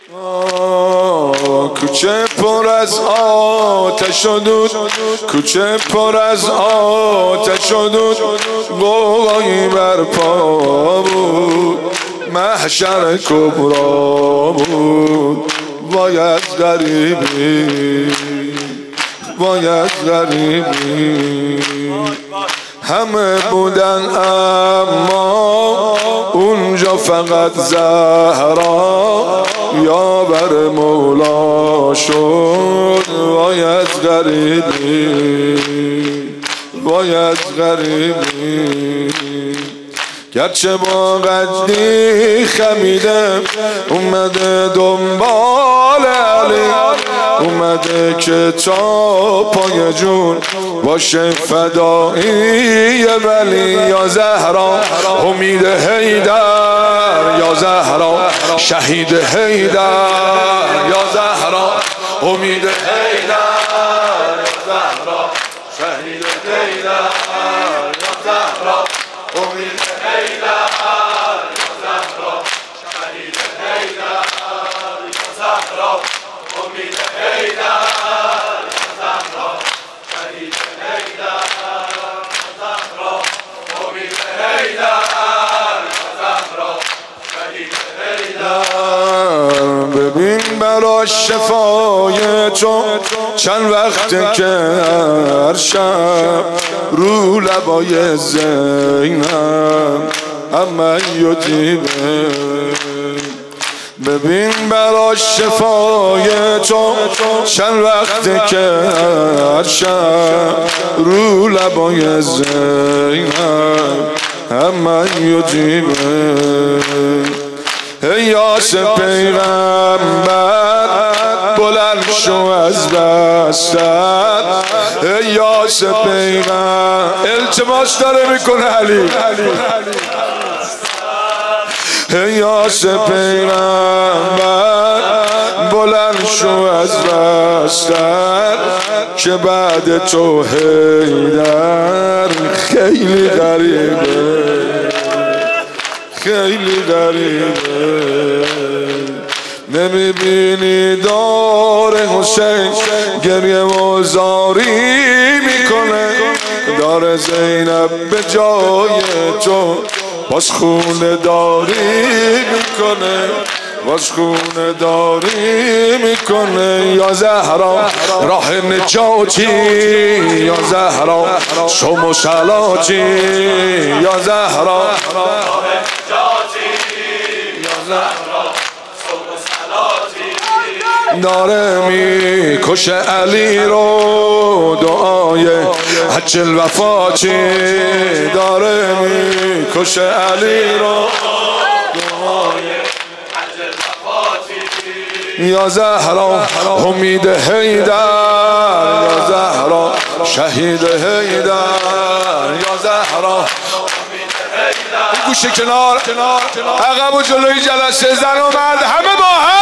کوچه پر از آتش و دود، کوچه پر از آتش و دود، غوغایی برپا بود، محشر کبرا بود. باید غریبی، باید غریبی. همه بودن اما اونجا فقط زهرا یاور مولا شد. باید غریبی، باید غریبی. گرچه با قدی خمیده اومده دنبال علی، اومده که تا پای جون باشه فدایی ولی. یا زهرا امید حیدر، یا زهرا شهید حیدر، یا زهرا امید حیدر، یا زهرا شهید حیدر، یا زهرا امید حیدر، یا زهرا شهید حیدر، یا زهرا امید حیدر، یا زهرا شهید حیدر، یا زهرا امید حیدر، یا زهرا شهید حیدر. ببین برا شفای تو چند وقته که هر شب رو لبای زینب همه یدیبه. ببین برا شفای تو چند وقته که هر شب رو لبای زینب همه یدیبه. ای یاس پیغمبر بلند شو از بستر، ای یاس پیغمبر. التماس داره میکنه علی. ای یاس پیغمبر بلند شو از بستر که بعد تو حیدر خیلی غریبه، خیلی غریبه. نمیبینی دار حسین گریه و زاری میکنه، دار زینب به جای تو باز خونه داری میکنه، باز خونه داری میکنه. یا زهرا راه نجاتی، یا زهرا شم و صلاتی، یا زهرا راه نجاتی، یا زهرا شم و صلاتی. داره میکشه علی رو دعای حج الوفاتی، داره میکشه علی رو دعای حج الوفاتی. یا زهرا امید حیدر، یا زهرا شهید حیدر، یا زهرا امید حیدر. گوشه کنار، عقب و جلوی جلسه زن و مرد همه با هم.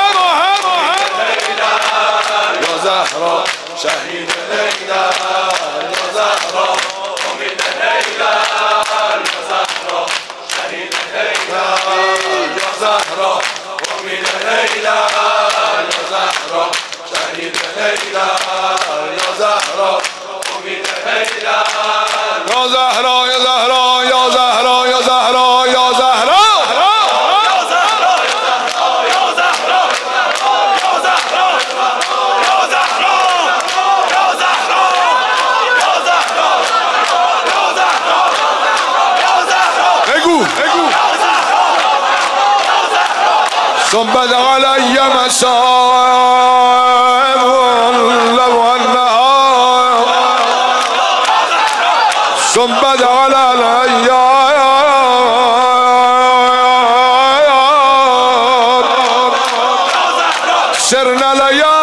یا زهرا شهید حیدر، یا زهرا امید حیدر، یا زهرا شهید حیدر، یا زهرا امید حیدر، یا زهرا شهید حیدر، یا زهرا امید حیدر، یا زهرا، یا زهرا، یا زهرا، یا زهرا، یا زهرا. صبت علي مصائب لو النهار، صبت علي سرنا ليالي